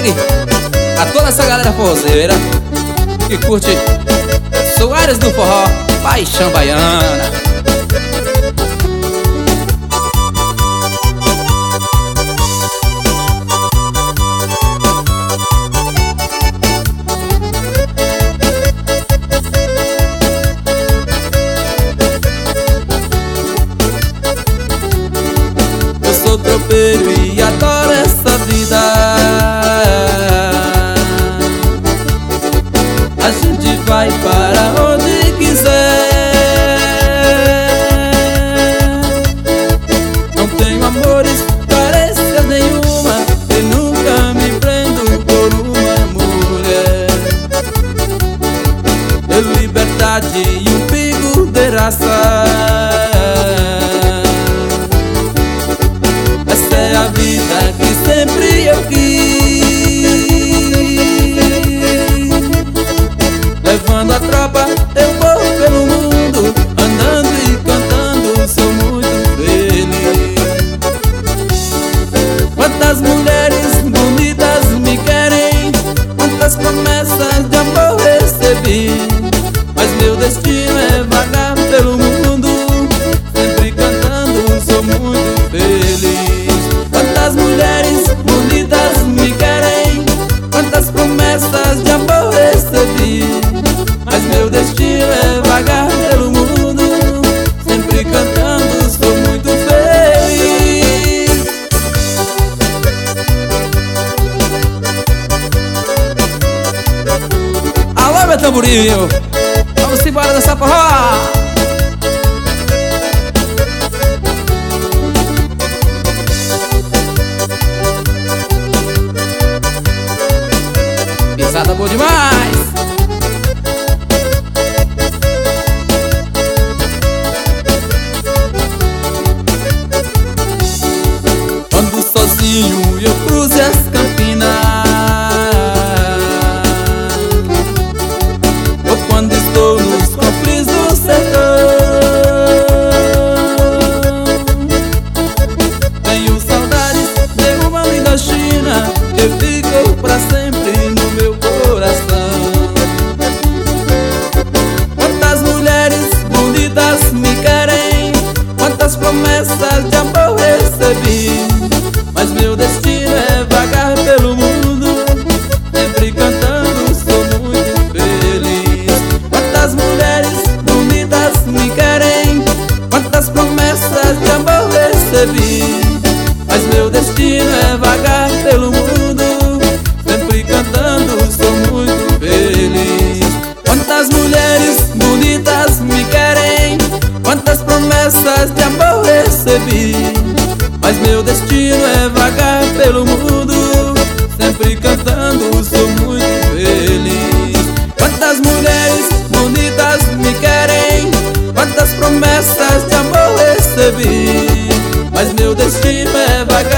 Greg, a toda essa galera forrozeira que curte Soares do Forró, Paixão Baiana. Eu sou tropeiro e adoro essa vida. A gente vai para onde quiser. Não tenho amores, carência nenhuma, e nunca me prendo por uma mulher. É liberdade e um pingo de raça. Essa é a vida que sempre eu quis. Levando a tropa, eu vou pelo mundo, andando e cantando, sou muito feliz. Quantas mulheres bonitas me querem, quantas promessas de amor recebi, mas meu destino é vagar pelo mundo, sempre cantando, sou muito feliz. Quantas mulheres bonitas me querem, quantas promessas de amor recebi, mas meu destino é vagar pelo mundo, sempre cantando, sou muito feliz. Alô, meu tamborinho, vamos embora dançar forró. Pisada boa demais. Ando sozinho e eu cruzo as campinas, ou quando estou nos confins do sertão. Tenho saudades de uma linda China que ficou pra sempre no meu coração. Quantas mulheres bonitas me querem, quantas promessas de amor recebi, mas meu destino é vagar pelo mundo, sempre cantando, sou muito feliz. Quantas mulheres bonitas me querem, quantas promessas de amor recebi, mas meu destino é vagar pelo mundo, sempre cantando, sou muito feliz. Quantas mulheres bonitas me querem, quantas promessas de amor recebi, mas meu destino é vagar pelo mundo, sempre cantando, sou muito feliz. Quantas mulheres bonitas me querem, quantas promessas de amor recebi, mas meu destino é vagar